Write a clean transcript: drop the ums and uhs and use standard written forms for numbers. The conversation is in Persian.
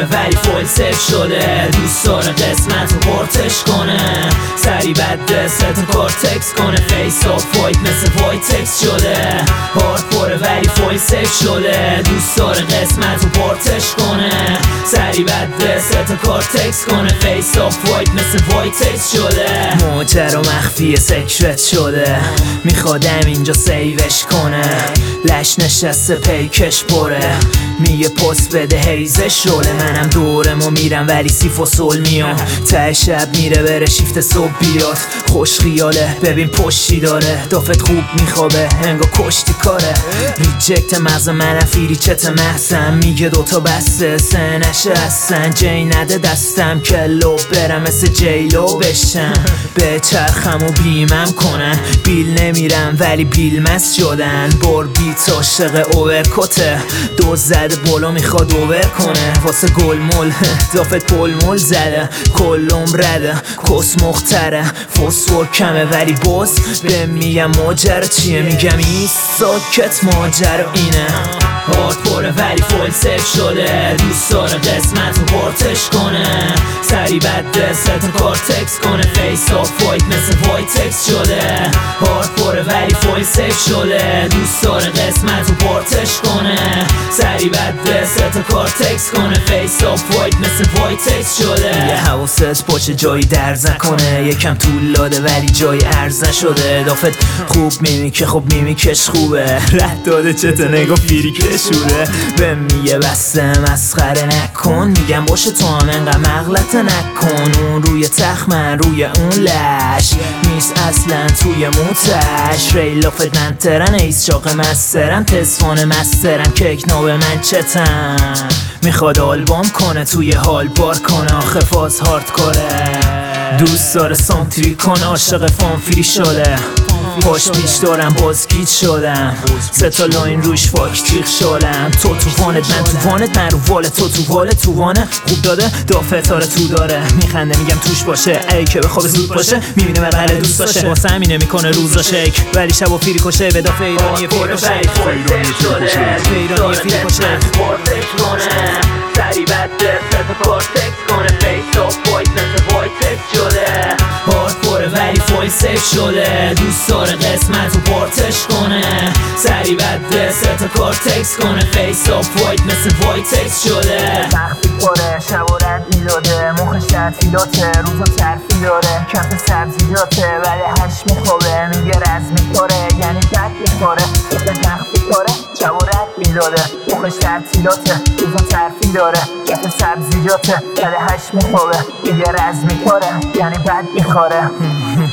ولی فول سیف شده. دوست داره قسمت رو پرتش کنه، سری بده ست کورتکس کنه. فیس آف وایت مثل وایتکس شده. هارد پره ولی فول سیف شده. دوست داره قسمت رو پرتش کنه، سری بده ست کورتکس کنه. فیس آف وایت مثل وایتکس شده. ماجرا مخفی سکرت شده، میخوادم اینجا سیوش کنه. لش نشسته پیکش پره، میگه پست بده هیزش شده. منم دورمو میرم ولی سیف و سول میام. ته شب میره بره شیفت صبح بیاد. خوش خیاله ببین پشتی داره، دافت خوب میخوابه انگا کشتی کاره. ریجکت مغز منم فیری چت محسن، میگه دوتا بسته سه نشستن. جی نده دستم کلو برم مثل جیلو بشم. به چرخم و بیمم کنن، بیل نمیرم ولی بیل مست شدن. بار بیت عاشق اوورکوته، دوز زده بالا میخواد اوور کنه. واسه گل مل دافت پل مل زده، کلم رده کس مختره. فسفور کمه ولی باز به میگم ماجرا چیه، میگم این ساکت ماجرا اینه. هارد پره ولی فول سیف شده. دوست داره قسمت رو پرتش کنه، سری بده ست کورتکس کنه. فیس آف وایت مثل وایتکس شده. هارد پره ولی فول سیف شده. دوست داره قسمت رو پرتش کنه، سری بده ست کورتکس کنه. فیس آف وایت مثل وایتکس شده. یه حواست باشه جایی درز نکنه، یکم طول داده ولی جایی ارز نشده. دافت خوب میمیکه خب میمیکش خوبه، رد داده چته نگاه فیری کشوره. به میگه بسته مسخره نکن، میگم باشه تو هم انقدر مغلطه نکن. اون روی تخت من روی اون لش نیست اصلا توی موتش. ریلافت منترن ایس شاق مسترم، تسفان مسترم کیک نابه من چتم. میخواد آلبوم کنه توی حال بار کنه، آخه فاز هارد کاره. دوست داره سانتری کنه، عاشق فانفیری شده. پاش پیش دارم باز گیت شدم، سه تا لاین روش فاک تیخ شدم. تو توانت من توانت، من رو والت تو تو والت توانه. خوب داده دافت آره تو داره، میخنده میگم توش باشه. ای که بخواب زود باشه میبینه مرحله دوست داشه. واسه همینه میکنه روزا شیک ولی شب و فیری کشه. به دافه ایرانی فیری کشه، ایرانی فیری کشه. سری بده ست کورتکس کنه. فیس آف وایت مثل وایتکس شده. هارد پره ولی فول سیف شده. دوست داره قسمت رو پرتش کنه، سری بده ست کورتکس کنه. فیس آف وایت مثل وایتکس شده. مخفی پره شب و رد میداده، مخش تعطیلاته روزا ترفی داره. کف سبزیجاته ولی هش میخوابه، میگه رز میخوره یعنی بد میخوره. مخفی پره شب و رد میداده، مخش تعطیلاته روزا ترفی داره. کف سبزیجاته ولی هش میخوابه، میگه رز میخوره یعنی بد میخوره.